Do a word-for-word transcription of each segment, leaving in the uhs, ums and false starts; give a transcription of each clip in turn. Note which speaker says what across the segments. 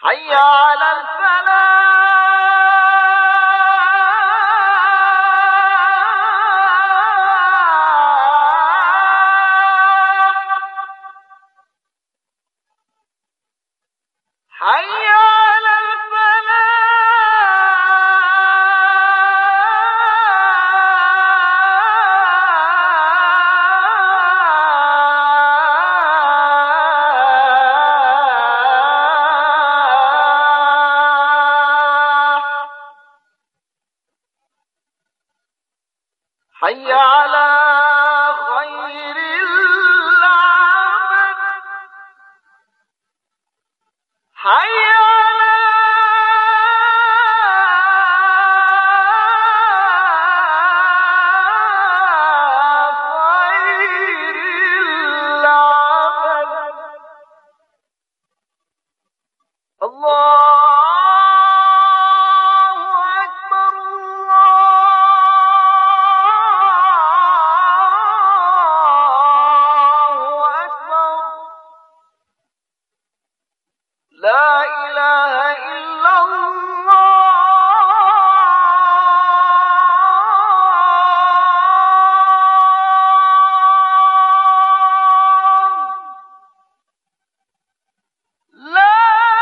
Speaker 1: حي على الفلاح حي على حي على خير العمل حي على خير العمل الله لا إله إلا الله لا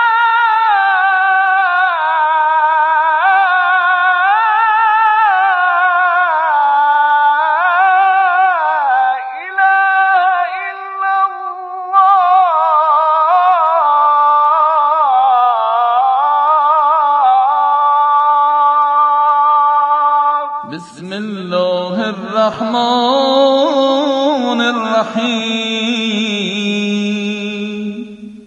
Speaker 1: بسم الله الرحمن الرحيم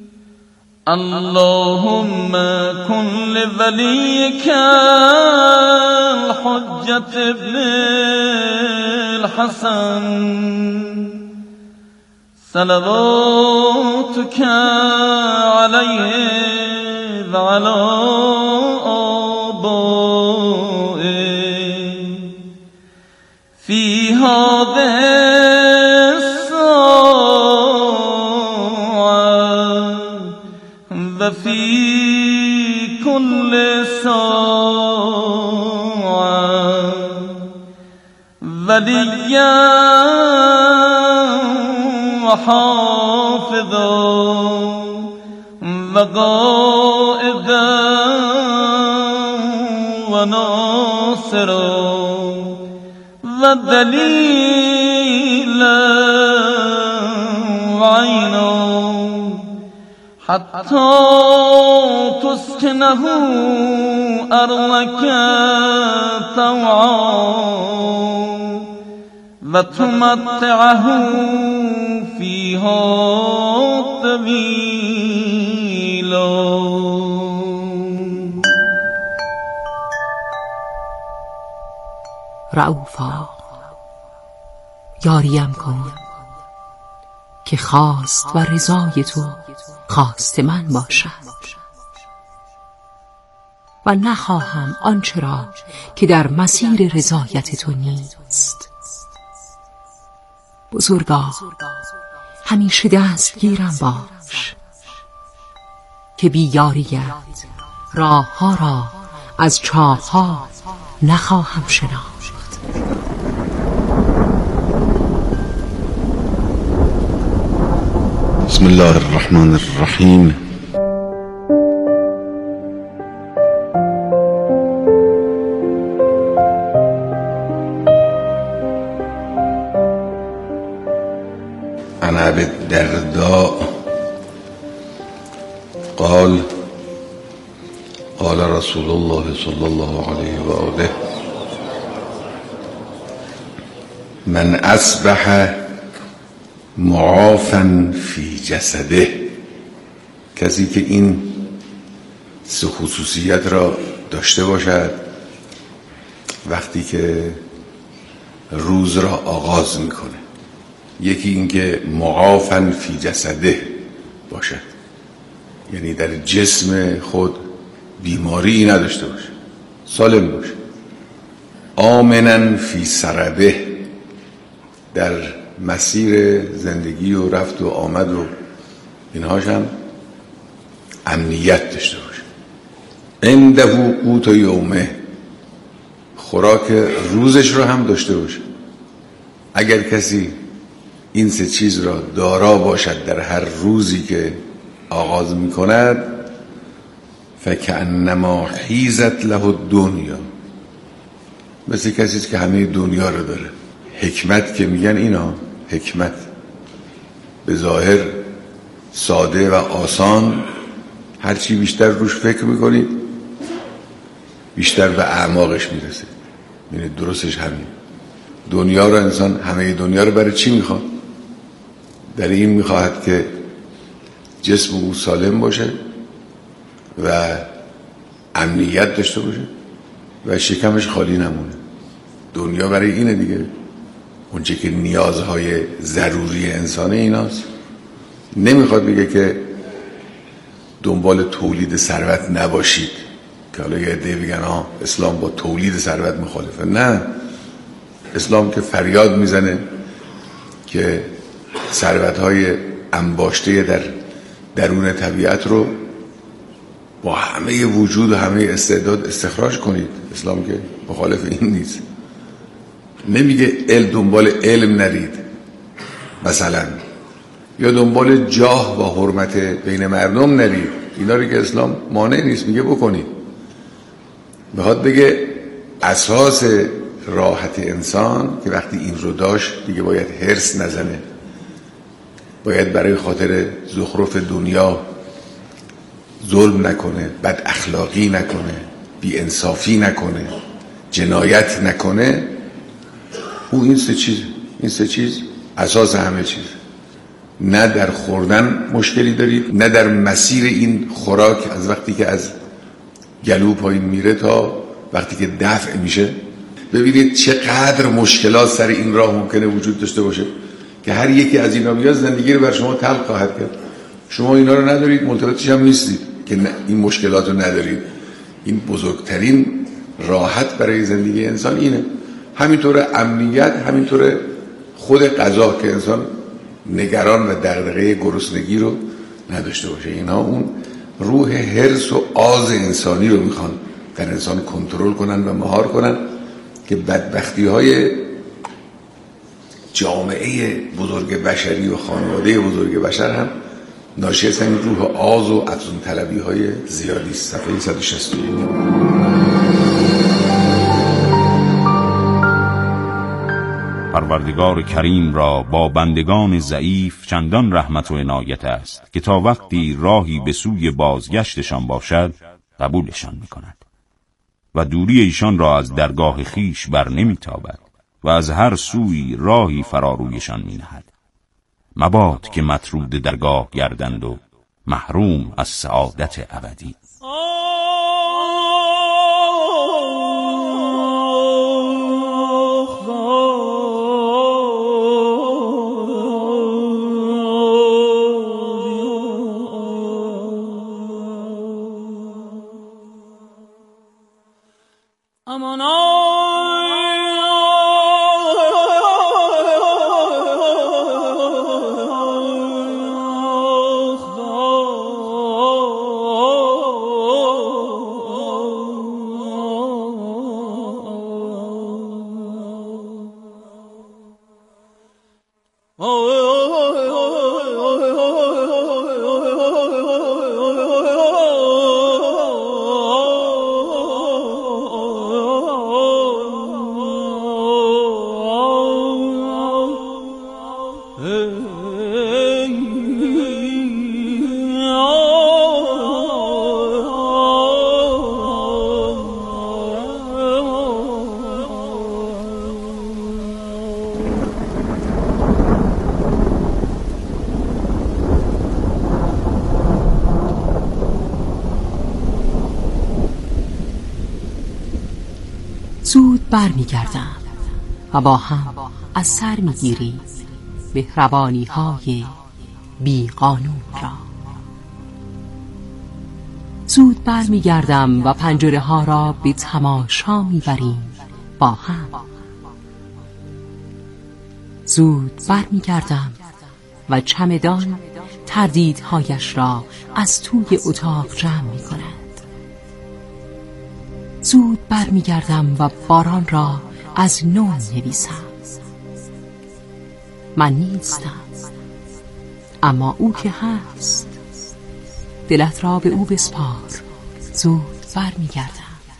Speaker 1: اللهم كن لوليك الحجة ابن الحسن صلواتك عليه وعلى في هذه الساعة وفي كل ساعة وليا وحافظا وقائدا وناصرا ودليلا وعينا حتى تسكنه أرضك طوعا وتمتعه فيها طويلا.
Speaker 2: رؤوفا یاریم کن که خواست و رضای تو خواست من باشد و نخواهم آنچه را که در مسیر رضایت تو نیست. بزرگا همیشه دستگیرم باش که بی یاریت راه ها را از چاه ها نخواهم شناخت.
Speaker 3: بسم الله الرحمن الرحیم. عن ابي الدرداء قال قال رسول الله صلى الله عليه وآله من اصبح معافا فی جسده، کسی که این سه خصوصیت را داشته باشد وقتی که روز را آغاز میکنه. یکی این که معافا فی جسده باشد، یعنی در جسم خود بیماری نداشته باشه، سالم باشه. آمنا فی سربه، در مسیر زندگی و رفت و آمد و اینهاش هم امنیت داشته باشه. عنده قوت یومه، خوراک روزش رو هم داشته باشه. اگر کسی این سه چیز را دارا باشد در هر روزی که آغاز می کند، فکأنما حیزت له الدنیا، مثل کسی که همه دنیا رو داره. حکمت که میگن اینا، حکمت به ظاهر ساده و آسان، هرچی بیشتر روش فکر میکنید بیشتر به اعماقش میرسید. یعنی درستش همین. دنیا رو انسان همه دنیا رو برای چی میخواد؟ در این میخواهد که جسم او سالم باشه و امنیت داشته باشه و شکمش خالی نمونه. دنیا برای اینه دیگه. اونچه که نیازهای ضروری انسانه ایناست. نمیخواد بگه که دنبال تولید ثروت نباشید، که حالا یه عده بگن ها اسلام با تولید ثروت مخالفه. نه، اسلام که فریاد میزنه که ثروت‌های انباشته در درون طبیعت رو با همه وجود و همه استعداد استخراج کنید. اسلام که مخالف این نیست. نمیگه ال دنبال علم نرید مثلا، یا دنبال جاه و حرمت بین مردم نرید. اینا رو که اسلام مانع نیست، میگه بکنید. میخواد بگه اساس راحت انسان که وقتی این رو داشت دیگه باید هرس نزنه، باید برای خاطر زخرف دنیا ظلم نکنه، بد اخلاقی نکنه، بی انصافی نکنه، جنایت نکنه. او این سه چیز این سه چیز اساس همه چیز. نه در خوردن مشکلی دارید، نه در مسیر این خوراک از وقتی که از گلو پایین میره تا وقتی که دفع میشه. ببینید چقدر مشکلات سر این راه ممکنه وجود داشته باشه که هر یکی از اینا بیاد زندگی رو بر شما تلخ خواهد کرد. شما اینا رو ندارید، ملتفتش هم نیستید که این مشکلات رو ندارید. این بزرگترین راحت برای زندگی انسان اینه. همینطور امنیت، همینطور خود غذا که انسان نگران و دغدغه گرسنگی رو نداشته باشه. اینا اون روح حرص و آز انسانی رو میخوان در انسان کنترل کنن و مهار کنن که بدبختی های جامعه بزرگ بشری و خانواده بزرگ بشر هم ناشی از این روح آز و افزون طلبی های زیادی است. صفحه صد و شصت و یک.
Speaker 4: پروردگار کریم را با بندگان ضعیف چندان رحمت و عنایت است که تا وقتی راهی به سوی بازگشتشان باشد قبولشان می‌کند و دوری ایشان را از درگاه خیش بر نمی‌تابد و از هر سوی راهی فرارویشان می‌نهد. مباد که مطرود درگاه گردند و محروم از سعادت ابدی.
Speaker 2: زود بر می گردم و با هم از سر می گیریم مهربانی های بی قانون را. زود بر می گردم و پنجره ها را به تماشا می بریم با هم. زود بر می گردم و چمدان تردیدهایش را از توی اتاق جمع می کند. زود برمی گردم و باران را از نو نویسم. من نیستم، اما او که هست. دلت را به او بسپار، زود برمی گردم.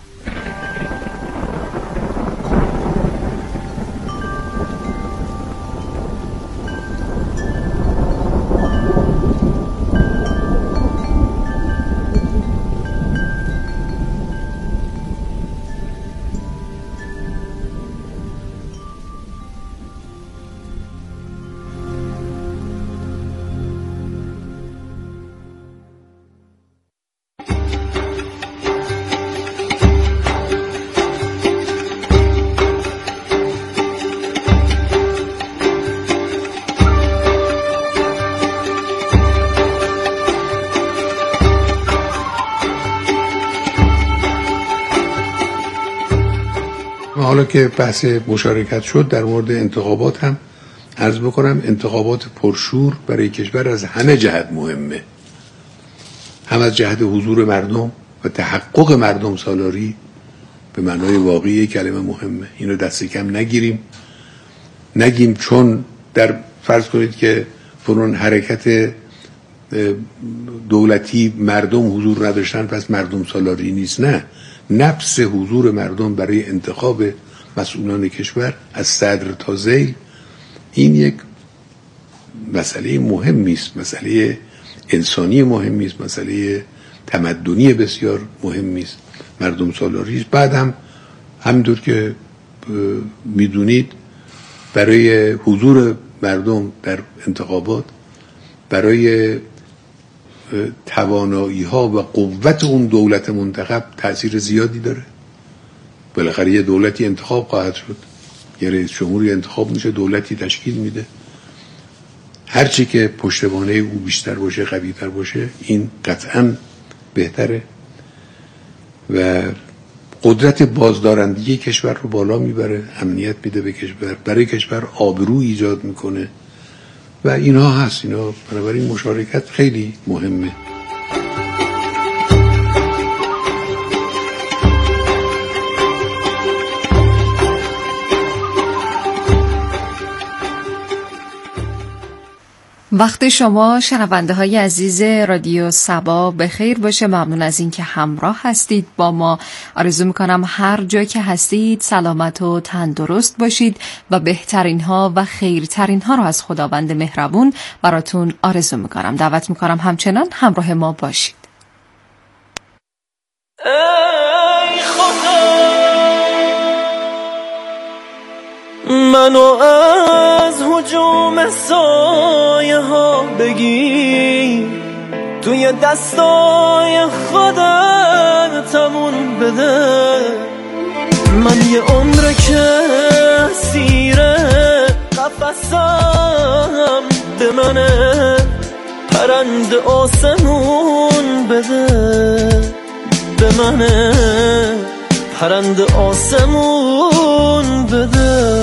Speaker 3: حالا که بحث مشارکت شد در مورد انتخابات هم عرض بکنم، انتخابات پرشور برای کشور از همه جهت مهمه، هم از جهت حضور مردم و تحقق مردم سالاری به معنای واقعی کلمه مهمه. اینو دست کم نگیریم، نگیم چون در فرض کنید که فرون حرکت دولتی مردم حضور نداشتن پس مردم سالاری نیست. نه، نفس حضور مردم برای انتخاب مسئولان کشور از صدر تا ذیل این یک مسئله مهمی است، مسئله انسانی مهمی است، مسئله تمدنی بسیار مهمی است مردم سالاری. بعد هم همینطور که میدونید برای حضور مردم در انتخابات، برای توانایی ها و قوت اون دولت منتخب تأثیر زیادی داره. بالاخره یه دولتی انتخاب خواهد شد، یه رئیس جمهوری انتخاب میشه، دولتی تشکیل میده. هرچی که پشتوانه او بیشتر باشه، قوی‌تر باشه، این قطعاً بهتره و قدرت بازدارندگی کشور رو بالا میبره، امنیت میده به کشور، برای کشور آبرو ایجاد میکنه و اینها هست. اینا بنابراین مشارکت خیلی مهمه.
Speaker 5: وقت شما شنونده های عزیز رادیو صبا به خیر باشه. ممنون از این که همراه هستید با ما. آرزو میکنم هر جا که هستید سلامت و تندرست باشید و بهترین ها و خیرترین ها رو از خداوند مهربون براتون آرزو میکنم. دعوت میکنم همچنان همراه ما باشید.
Speaker 1: ای خدا منو از هجوم سایه ها بگیر، توی دستای خودت تمون بده. من یه عمره که سیره قفصم به منه، پرند آسمون بده به منه، پرند آسمون بده.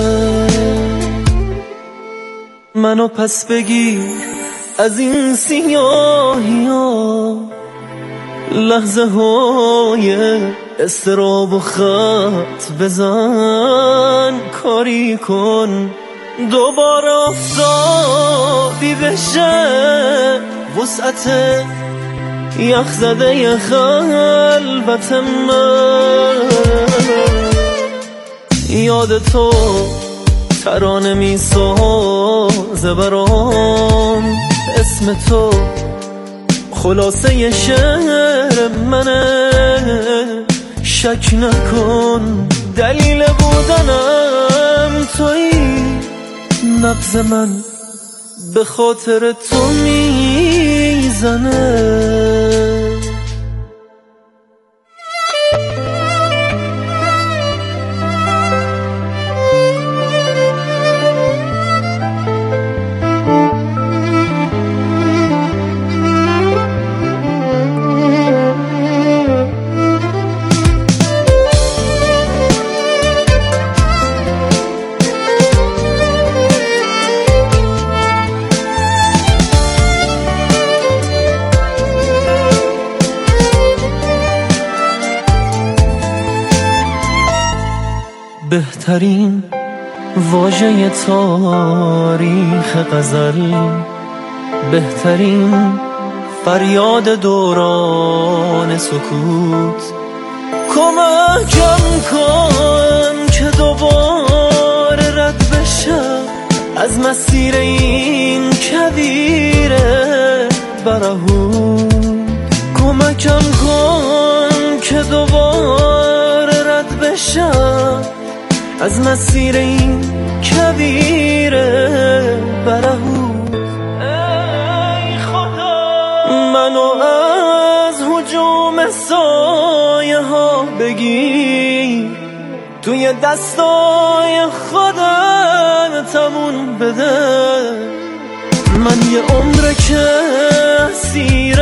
Speaker 1: منو پس بگیر از این سیاهی ها، لحظه های استراب و خط بزن، کاری کن دوباره آفتابی بشه وسعت یخ زده ی خلوت من. یاد تو ترانه می سازه برام، اسم تو خلاصه ی شعر منه. شک نکن دلیل بودنم تویی، نبض من به خاطر تو میزنه. بهترین واژه تاریخ غزل، بهترین فریاد دوران سکوت. کمکم کن که دوباره رد بشم از مسیر این کویر برهوت. کمکم کن که دوباره رد بشم از مسیر این کویر برهوت. ای خدا منو از هجوم سایه ها بگیر، توی دستای خودتمون بده. من یه عمره که اسیر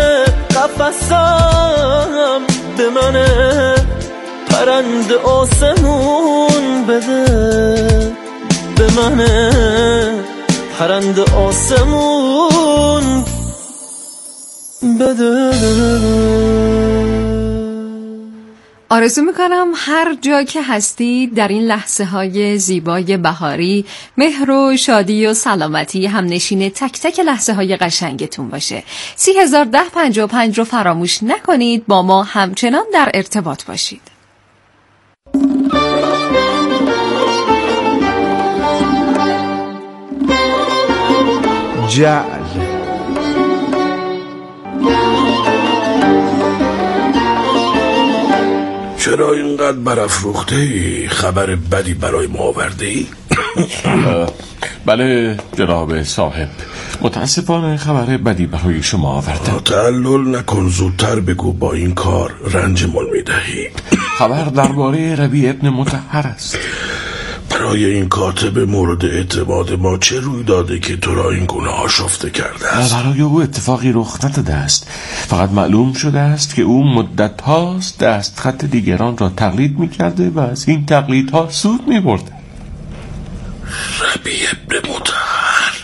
Speaker 1: قفسم، به من پرنده آسمون بده، به من پرنده آسمون بده.
Speaker 5: آرزو میکنم هر جا که هستی در این لحظه های زیبای بهاری مهر و شادی و سلامتی هم نشین تک تک لحظه های قشنگتون باشه. سی هزار ده پنجاه و پنج رو فراموش نکنید، با ما همچنان در ارتباط باشید.
Speaker 6: جعل.
Speaker 7: چرا اینقدر برافروخته ای؟ خبر بدی برای ما آورده ای؟
Speaker 8: بله جناب صاحب، متاسفانه خبر بدی برای شما آوردم.
Speaker 7: تعلل نکن، زودتر بگو، با این کار رنجمون میدهی.
Speaker 8: خبر درباره ربیع ابن مطهر است.
Speaker 7: برای این کاتب مورد اعتماد ما چه روی داده که تو را این گونه آشفته کرده است؟
Speaker 8: برای او اتفاقی رخ نداده است، فقط معلوم شده است که او مدت هاست دست خط دیگران را تقلید می کرده و از این تقلید ها سود می برده.
Speaker 7: ربیع ابن مطهر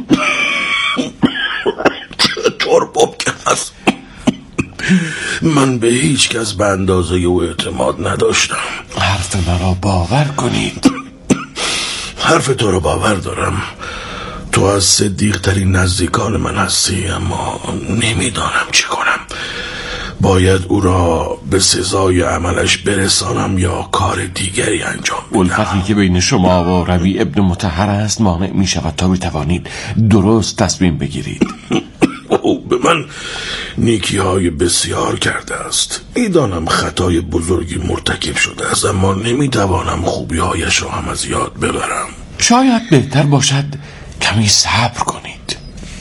Speaker 7: چطور ممکن است؟ من به هیچ کس به اندازه او اعتماد نداشتم.
Speaker 8: حرف مرا باور کنید.
Speaker 7: حرف تو رو باور دارم، تو از صدیق ترین نزدیکان من هستی، اما نمیدانم چه کنم. باید او را به سزای عملش برسانم یا کار دیگری انجام بدم؟
Speaker 8: الفتی که بین شما و ربیع ابن مطهر است مانع می شود تا بتوانید درست تصمیم بگیرید.
Speaker 7: او به من نیکی های بسیار کرده است، میدانم خطای بزرگی مرتکب شده است، اما نمیتوانم خوبی هایش را هم از یاد ببرم.
Speaker 8: شاید بهتر باشد کمی صبر کنید.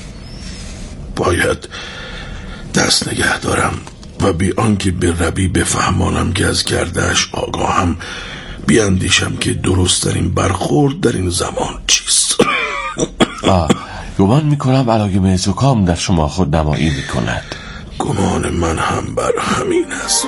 Speaker 7: باید دست نگه دارم و بی آنکه به ربی بفهمانم که از کردهش آگاهم بیاندیشم که درست‌ترین برخورد در این زمان چیست.
Speaker 8: آه گمان میکنم علایم زکام در شما خود نمایی میکند.
Speaker 7: گمان من هم بر همین است.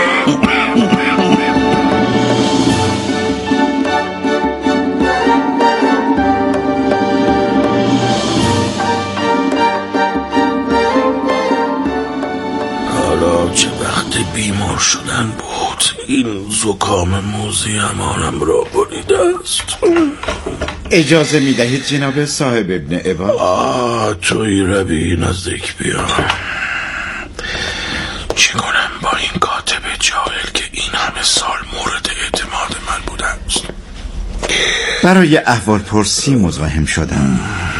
Speaker 7: حالا چه وقت بیمار شدن بود، این زکام موذی امانم را بریده است.
Speaker 6: اجازه می دهید جناب صاحب ابن ابا؟
Speaker 7: آه توی ربی نزدیک بیا. چی کنم با این کاتب جاهل که این همه سال مورد اعتماد من بوده است؟
Speaker 6: برای احوال پرسی مزاحم شدم.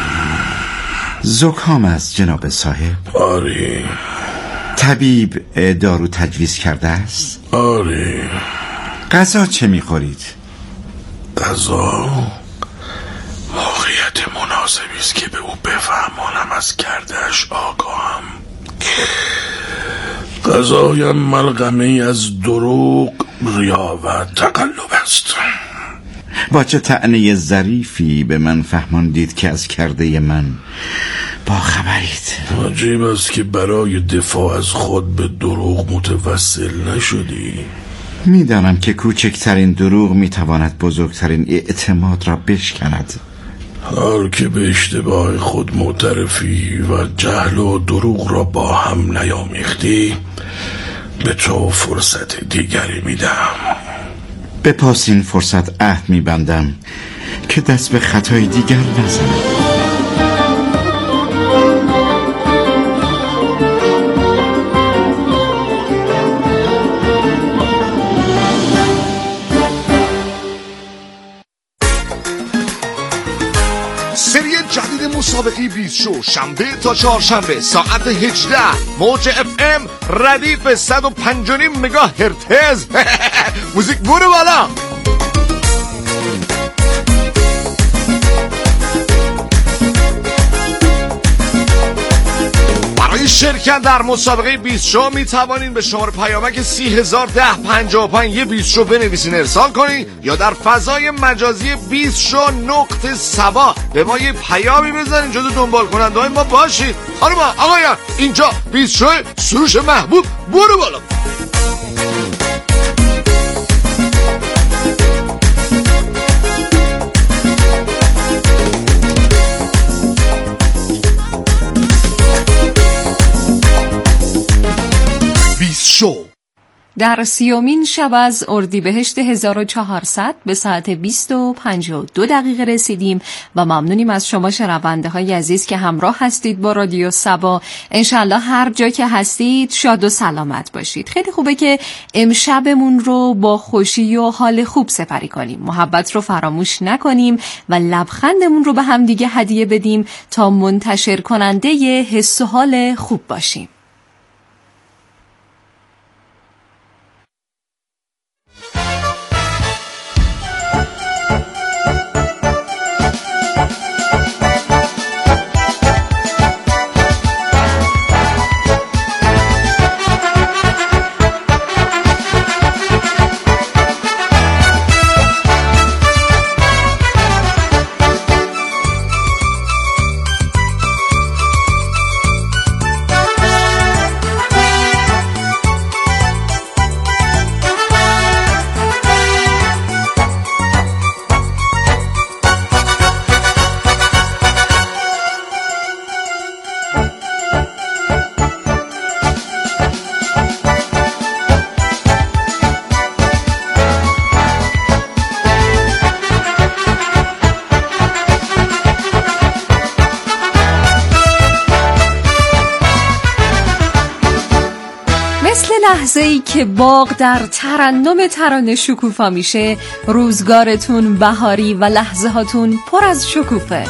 Speaker 6: زکام است جناب صاحب؟
Speaker 7: آری.
Speaker 6: طبیب دارو تجویز کرده است؟
Speaker 7: آری.
Speaker 6: غذا چه میخورید؟
Speaker 7: غذا موقعیت مناسبی است که به او بفهمانم از کردهش آگاهم. غذایم ملغمه از دروغ، ریا و تقلب است.
Speaker 6: با چه طعنه ظریفی به من فهماندید که از کرده من با خبرید.
Speaker 7: عجیب است که برای دفاع از خود به دروغ متوسل نشدی.
Speaker 6: میدانم که کوچکترین دروغ میتواند بزرگترین اعتماد را بشکند.
Speaker 7: حال که به اشتباه خود معترفی و جهل و دروغ را با هم نیامیختی، به تو فرصت دیگری میدم.
Speaker 6: به پاس این فرصت عهد می‌بندم که دست به خطای دیگر نزنم.
Speaker 9: مسابقه بیست شو شنبه تا چهارشنبه ساعت هجده موج اف ام ردیف صد و پنج و نیم مگاهرتز. موزیک بوره بالا. برای شرکت در مسابقه بیست شو می توانین به شماره پیامک سی هزار ده پنجاه و پنج یه بیست شو بنویسین ارسال کنین یا در فضای مجازی بیست شو نقطه سبا به ما یه پیامی بزنین جزو دنبال کننده های ما باشید. خانم آقایان اینجا بیست شو سروش محبوب برو بالا. شو.
Speaker 5: در سیومین شب از اردیبهشت هزار و چهارصد به ساعت بیست و پنجاه و دو دقیقه رسیدیم و ممنونیم از شما شنونده های عزیز که همراه هستید با رادیو صبا. انشالله هر جا که هستید شاد و سلامت باشید. خیلی خوبه که امشبمون رو با خوشی و حال خوب سپری کنیم، محبت رو فراموش نکنیم و لبخندمون رو به هم دیگه هدیه بدیم تا منتشر کننده ی حس و حال خوب باشیم. لحظه‌ای که باغ در ترنم ترانه شکوفا میشه، روزگارتون بهاری و لحظه هاتون پر از شکوفه.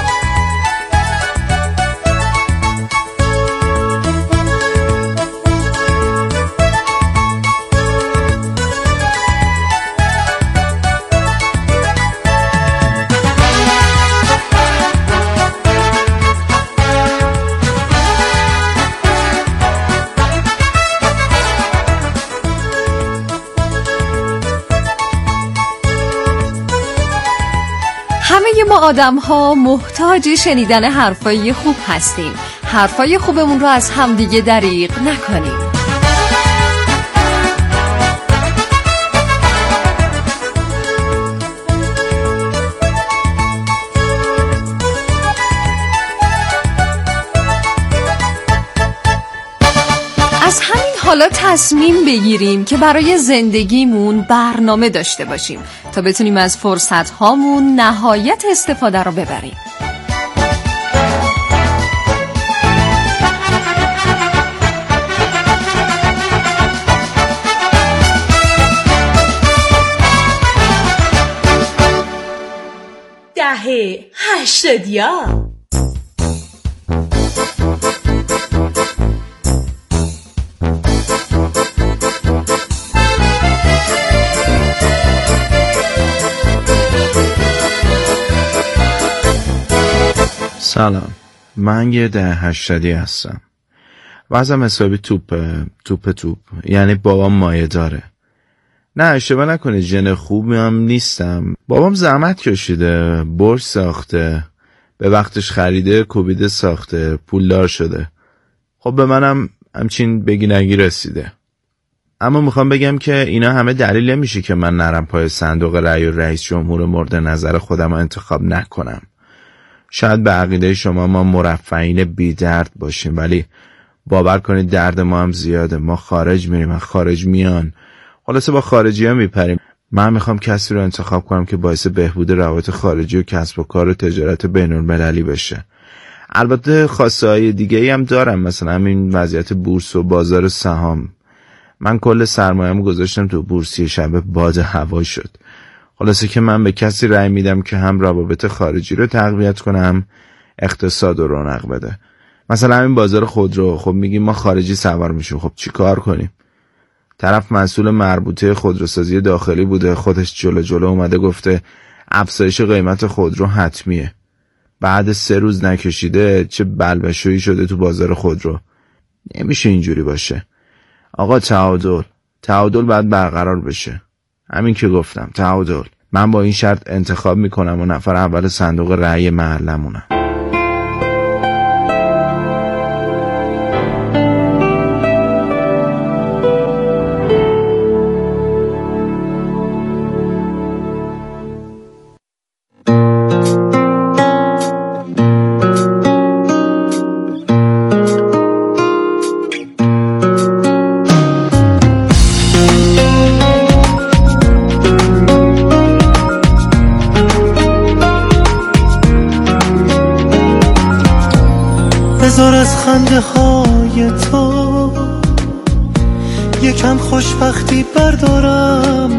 Speaker 5: ما آدم ها محتاج شنیدن حرفای خوب هستیم. حرفای خوبمون رو از همدیگه دریغ نکنیم. از همین حالا تصمیم بگیریم که برای زندگیمون برنامه داشته باشیم تا بتونیم از فرصت هامون نهایت استفاده رو ببریم.
Speaker 10: دهه هشتادیا
Speaker 11: سلام، من یه ده هشتادی هستم. وضعم حسابی توپه توپ توپ یعنی بابام مایه داره. نه اشتباه نکنید، ژن خوبی هم نیستم. بابام زحمت کشیده، برج ساخته، به وقتش خریده، کوبیده ساخته، پولدار شده. خب به منم همچین بگی نگی رسیده. اما میخوام بگم که اینا همه دلیل نمیشه که من نرم پای صندوق رأی و رئیس جمهور مورد نظر خودم انتخاب نکنم. شاید به عقیده شما ما مرفعین بی درد باشیم، ولی باور کنید درد ما هم زیاده. ما خارج میریم، خارج میان، خلاصه با خارجی ها میپریم. من میخوام کسی رو انتخاب کنم که باعث بهبود روابط خارجی و کسب و کار و تجارت بین المللی بشه. البته خاصه های دیگه ای هم دارم، مثلا همین وضعیت بورس و بازار سهام. من کل سرمایه‌مو گذاشتم تو بورس، یه شب باد هوا شد. خلاصه که من به کسی رأی میدم که هم روابط خارجی رو تقویت کنه، هم اقتصاد رو رونق بده. مثلا همین بازار خودرو، خب میگیم ما خارجی سوار میشیم، خب چی کار کنیم؟ طرف مسئول مربوطه خودروسازی داخلی بوده، خودش جلو جلو اومده گفته افزایش قیمت خودرو حتمیه. بعد سه روز نکشیده چه بلبشویی شده تو بازار خودرو. نمیشه اینجوری باشه. آقا تعادل تعادل باید برقرار بشه. همین که گفتم، تعادل. من با این شرط انتخاب میکنم و نفر اول صندوق رأی محلمونم.
Speaker 1: بذار از خنده های تو یکم خوشبختی بردارم،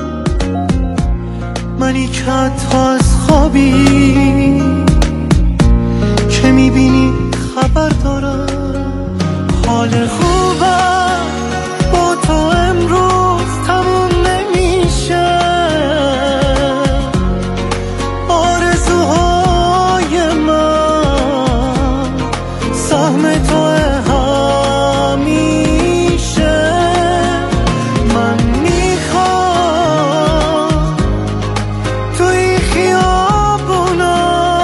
Speaker 1: منی که حتی از خوابی که میبینی خبر دارم. حال خوبم با تو امروز تموم نمیشه، آرزوهای من سهم تو همیشه. من میخوام توی خیابونا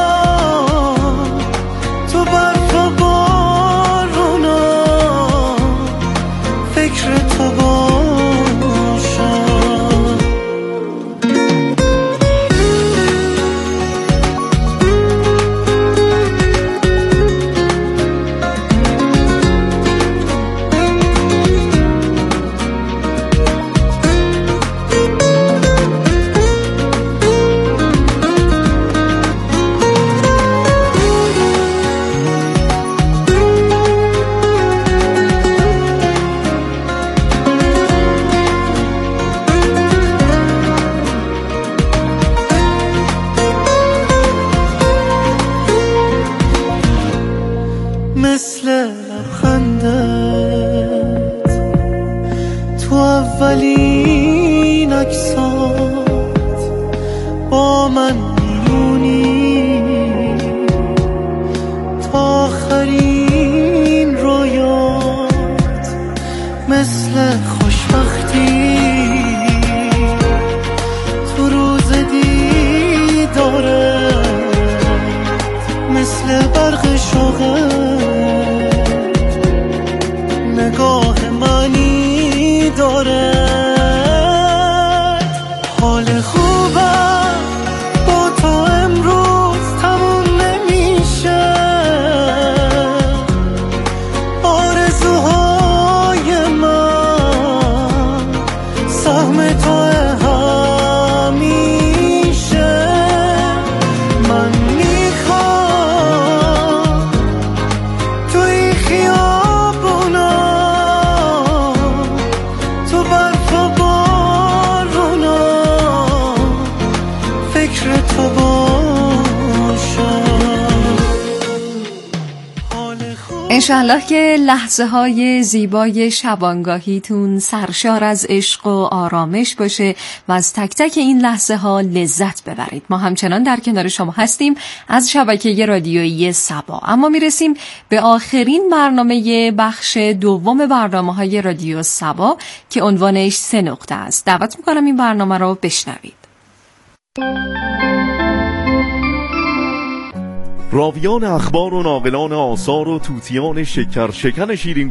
Speaker 1: تو برف و بارونا فکر تو باشم. مثل لبخندت تو اولین عکسات با من میمونی تا آخرین رویات، مثل خوشبختی تو روز دیدارت، مثل برق شوقت نگاه منی داره. حال خوبم با تو امروز تموم نمیشه، آرزوهای من سهم تو همیشه. من میخوام توی خیابونا تو برف و بارونا فکر تو باشم.
Speaker 5: انشالله که لحظه های زیبای شبانگاهیتون سرشار از عشق و آرامش باشه و از تک تک این لحظه ها لذت ببرید. ما همچنان در کنار شما هستیم از شبکه رادیویی سبا. اما میرسیم به آخرین برنامه بخش دوم برنامه های رادیو سبا که عنوانش سه نقطه است. دعوت میکنم این برنامه رو بشنوید.
Speaker 12: راویان اخبار و ناقلان آثار و توتیان شکر شکن شیرین